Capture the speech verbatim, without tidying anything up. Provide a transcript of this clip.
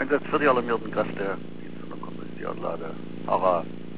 Aquest seria la meva entrada. Una cosa, la... Ara...